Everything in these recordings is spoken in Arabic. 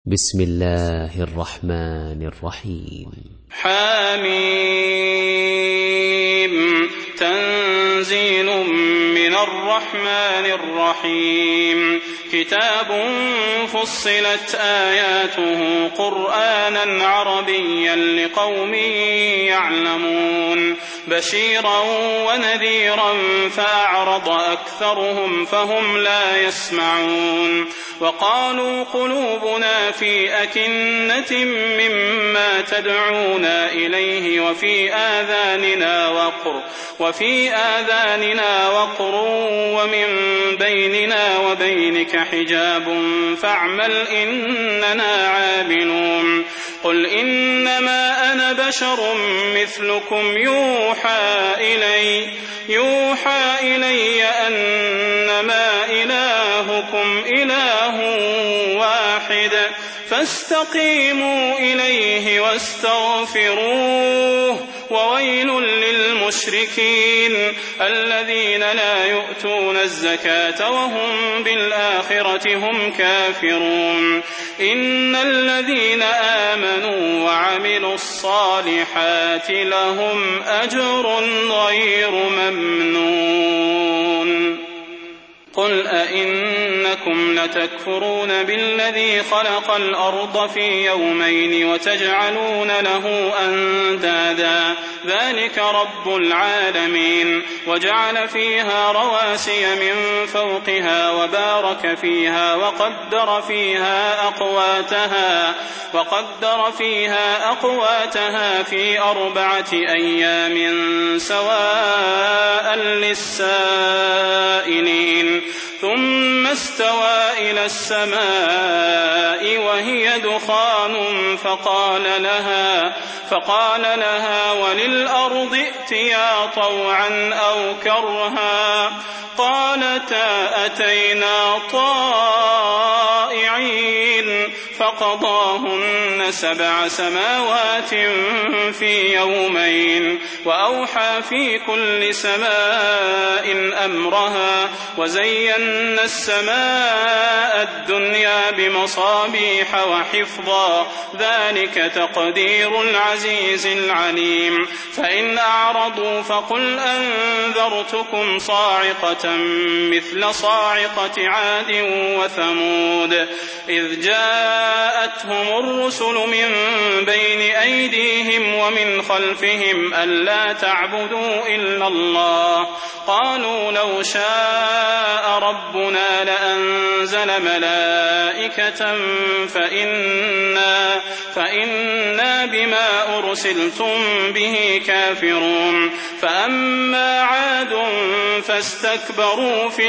بسم الله الرحمن الرحيم. حميم تنزيل من الرحمن الرحيم. كتاب فصلت آياته قرآنا عربيا لقوم يعلمون بشيرا ونذيرا فأعرض أكثرهم فهم لا يسمعون. وقالوا قلوبنا في أكنة مما تدعونا إليه وفي آذاننا وقر ومن بيننا وبينك حجاب فاعمل إننا عاملون. قل إنما أنا بشر مثلكم يوحى إلي أنما إلهكم إله واحد فاستقيموا إليه واستغفروه. وويل للمشركين الذين لا يؤتون الزكاة وهم بالآخرة هم كافرون. إن الذين آمنوا وعملوا الصالحات لهم أجر غير ممنون. قل أئنكم لتكفرون بالذي خلق الأرض في يومين وتجعلون له أندادا ذلك رب العالمين. وجعل فيها رواسي من فوقها وبارك فيها وقدر فيها أقواتها في 4 أيام سواء للسائلين. ثم استوى إلى السماء وهي دخان فقال لها وللأرض ائتيا طوعا أو كرها قالتا أتينا طائعين. فقضاهن 7 سماوات في يومين وأوحى في كل سماء أمرها وزينا السماء الدنيا بمصابيح وحفظا ذلك تقدير العزيز العليم. فإن أعرضوا فقل أنذرتكم صاعقة مثل صاعقة عاد وثمود إذ جاءتهم الرسل من بين أيديهم ومن خلفهم ألا تعبدوا إلا الله قالوا لو شاء ربنا لأنزل ملائكة فإنا بما أرسلتم به كافرون. فأما عاد فاستكبروا في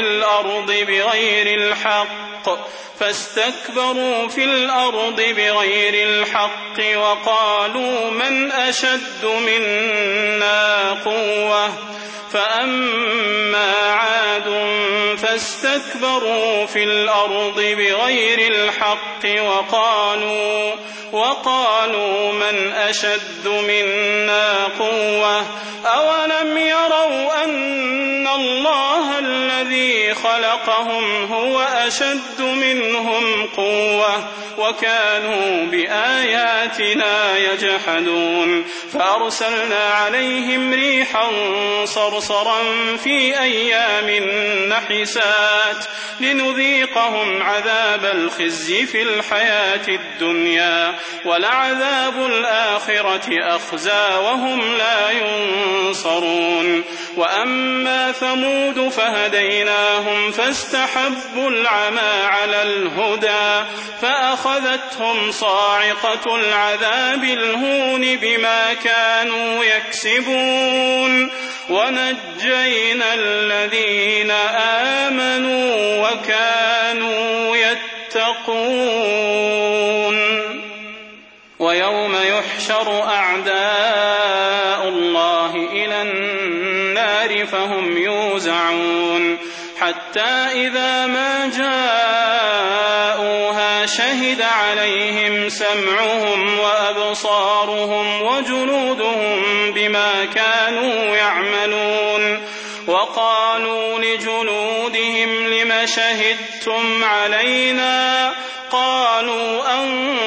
الأرض بغير الحق وقالوا من أشد منا قوة. فأما عاد فاستكبروا في الأرض بغير الحق وقالوا من أشد منا قوة. أولم يروا أن الله الذي خلقهم هو أشد منهم قوة وكانوا بآياتنا يجحدون. فأرسلنا عليهم ريحا صرصرا في أيام نحسات لنذيقهم عذاب الخزي في الحياة الدنيا ولعذاب الآخرة أخزى وهم لا ينصرون. وأما ثمود فهديناهم فاستحبوا العمى على الهدى فأخذتهم صاعقة العذاب الهون بما كانوا يكسبون. ونجينا الذين آمنوا وكانوا يتقون. ويوم يحشر أعداء الله إلى النار فهم يوزعون حتى إذا ما جاءوها شهد عليهم سمعهم وأبصارهم وجلودهم بما كانوا يعملون. وقالوا لجلودهم لم شهدتم علينا قالوا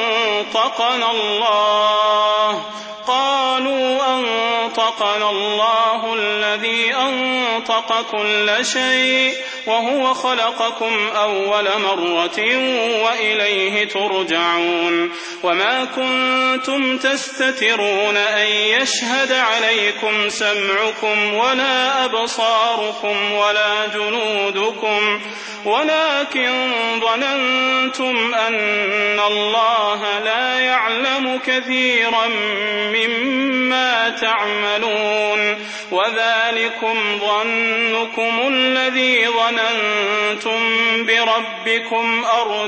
أنطقنا الله. قالوا أنطقنا الله الذي أنطق كل شيء وهو خلقكم أول مرة وإليه ترجعون. وما كنتم تستترون أن يشهد عليكم سمعكم ولا أبصاركم ولا جنودكم ولكن ظننتم أن الله لا يعلم كثيرا مما تعملون. وذلكم ظنكم الذي ظننتم بربكم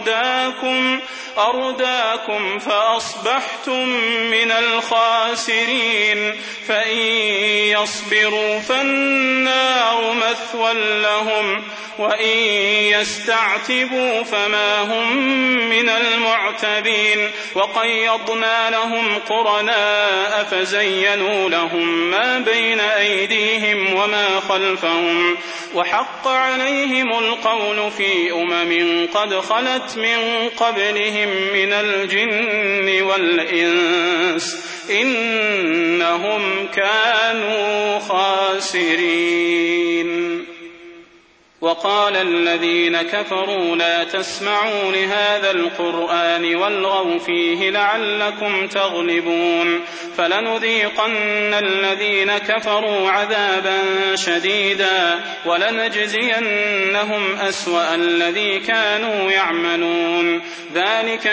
أرداكم فأصبحتم من الخاسرين. فإن يصبروا فالنار مثوى لهم وإن يستعتبوا فما هم من المعتبين. وقيضنا لهم قرناء فزينوا لهم ما بين أيديهم وما خلفهم وحق عليهم القول في قد خلت من قبلهم من الجن والإنس إنهم كانوا خاسرين. وقال الذين كفروا لا تسمعوا لهذا القرآن والغوا فيه لعلكم تغلبون. فلنذيقن الذين كفروا عذابا شديدا ولنجزينهم أسوأ الذي كانوا يعملون. ذلك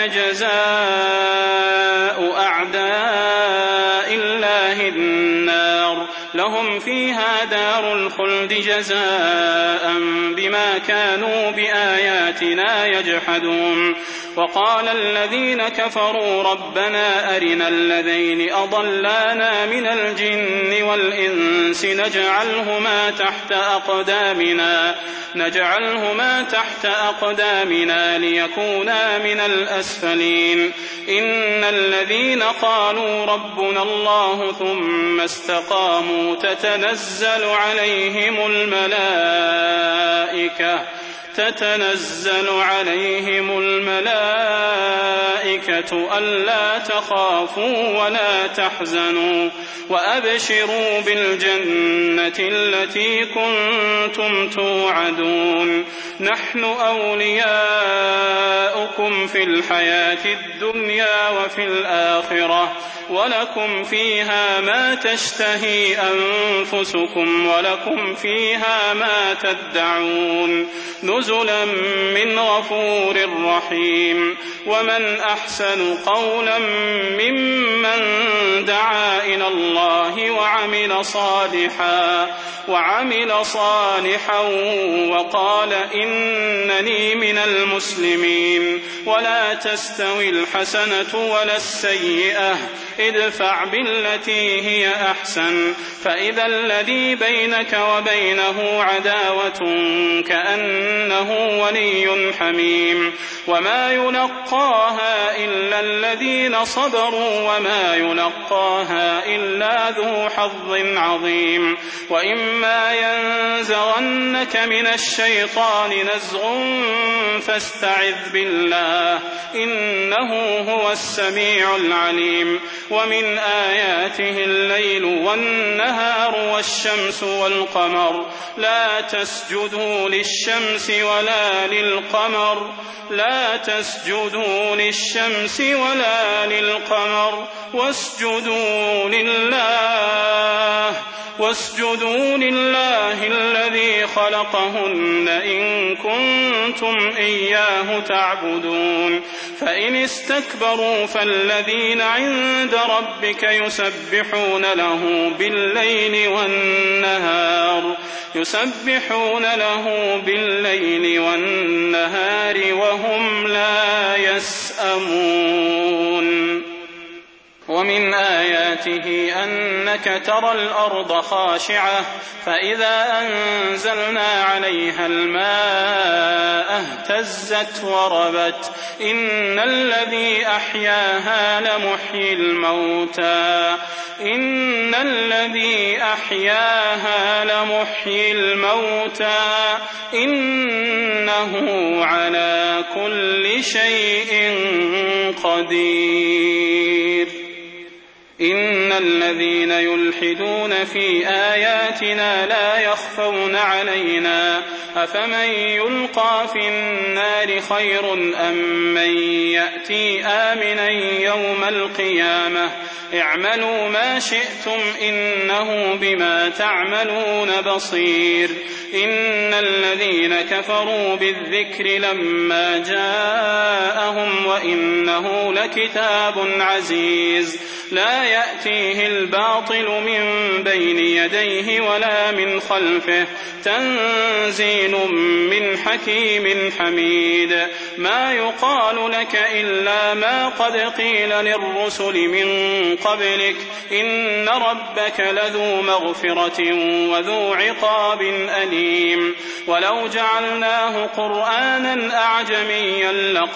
جزاء أعداء الله النار لهم فيها دار الخلد جزاء بما كانوا بآياتنا يجحدون. وقال الذين كفروا ربنا أرنا الذين أضلانا من الجن والإنس نجعلهما تحت أقدامنا ليكونا من الأسفلين. إن الذين قالوا ربنا الله ثم استقاموا تتنزل عليهم الملائكة ألا تخافوا ولا تحزنوا وأبشروا بالجنة التي كنتم توعدون. نحن أولياؤكم في الحياة الدنيا وفي الآخرة ولكم فيها ما تشتهي أنفسكم ولكم فيها ما تدعون نزلا من غفور رحيم. ومن أحسن قولا ممن دعا إلى الله وعمل صالحا وقال إنني من المسلمين. ولا تستوي الحسنة ولا السيئة ادفع بالتي هي أحسن فإذا الذي بينك وبينه عداوة كأنه ولي حميم. وما يلقاها إلا الذين صبروا وما يلقاها إلا ذو حظ عظيم. وإما ينزغنك من الشيطان نزغ فاستعذ بالله إنه هو السميع العليم. ومن آياته الليل والنهار والشمس والقمر لا تسجدوا للشمس ولا للقمر واسجدوا لله الذي خلقهن إن كنتم إياه تعبدون. فإن استكبروا فالذين عند ربك يسبحون له بالليل والنهار وهم لا يسأمون. ومن آياته أنك ترى الأرض خاشعة فإذا أنزلنا عليها الماء اهتزت وربت إن الذي أحياها لمحيي الموتى إنه على كل شيء قدير إن الذين يلحدون في آياتنا لا يخفون علينا أفمن يلقى في النار خير أم من يأتي آمنا يوم القيامة اعملوا ما شئتم إنه بما تعملون بصير إن الذين كفروا بالذكر لما جاءهم وإنه لكتاب عزيز لا يأتيه الباطل من بين يديه ولا من خلفه تنزيل من حكيم حميد ما يقال لك إلا ما قد قيل للرسل من قبلك إن ربك لذو مغفرة وذو عقاب أليم ولو جعلناه قرآنا أعجميا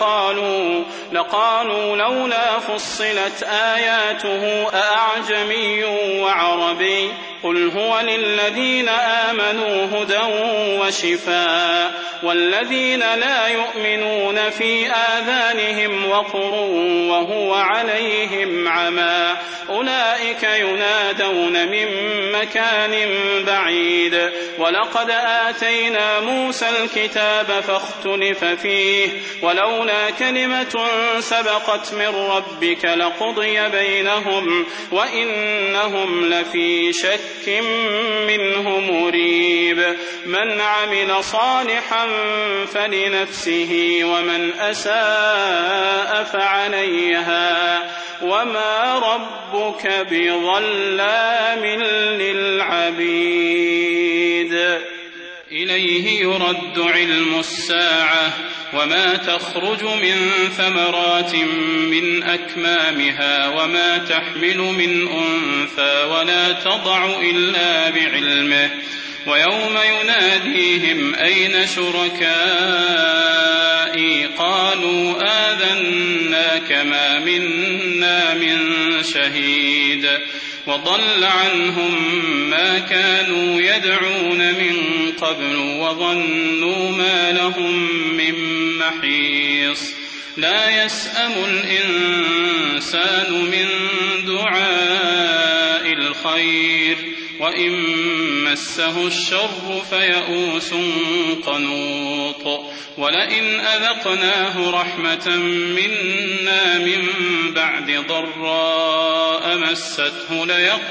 لقالوا لولا فصلت آياته أأعجمي وعربي قل هو للذين آمنوا هدى وشفاء والذين لا يؤمنون في آذانهم وقر وهو عليهم عمى أولئك ينادون من مكان بعيد ولقد آتينا موسى الكتاب فاختلف فيه ولولا كلمة سبقت من ربك لقضي بينهم وإنهم لفي شك منه مريب من عمل صالحا فلنفسه ومن أساء فعليها وما ربك بظلام للعبيد إليه يرد علم الساعة وما تخرج من ثمرات من أكمامها وما تحمل من أنثى ولا تضع إلا بعلمه ويوم يناديهم أين شركائي قالوا آذناك ما منا من شهيد وضل عنهم ما كانوا يدعون من قبل وظنوا ما لهم من محيص لا يسأم الإنسان من دعاء الخير وإن مسه الشر فيئوس قنوط ولئن أذقناه رحمة منا من بعد ضراء مسته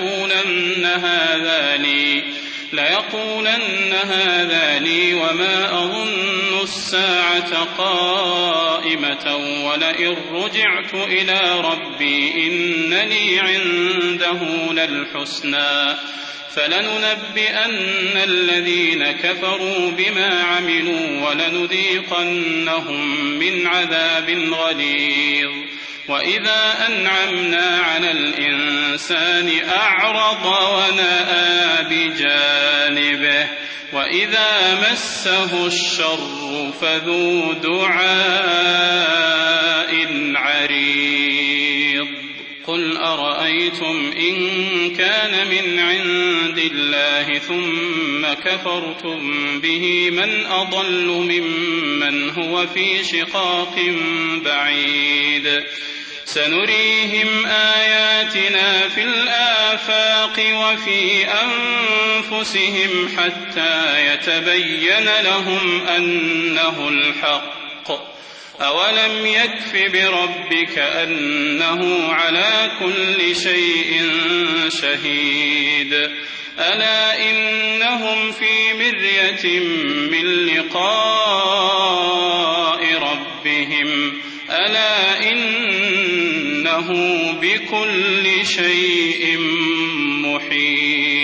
ليقولن هذا لي وما أظن الساعة قائمة ولئن رجعت إلى ربي إن لي عنده للحسنى فلننبئن الذين كفروا بما عملوا ولنذيقنهم من عذاب غليظ وإذا أنعمنا على الإنسان أعرض ونأى بجانبه وإذا مسه الشر فذو دعاء عريض قل أرأيتم إن كان من عند الله ثم كفرتم به من أضل ممن هو في شقاق بعيد سنريهم آياتنا في الآفاق وفي أنفسهم حتى يتبين لهم أنه الحق أولم يكف بربك أنه على كل شيء شهيد ألا إنهم في مرية من لقاء ربهم ألا إنه بكل شيء محيط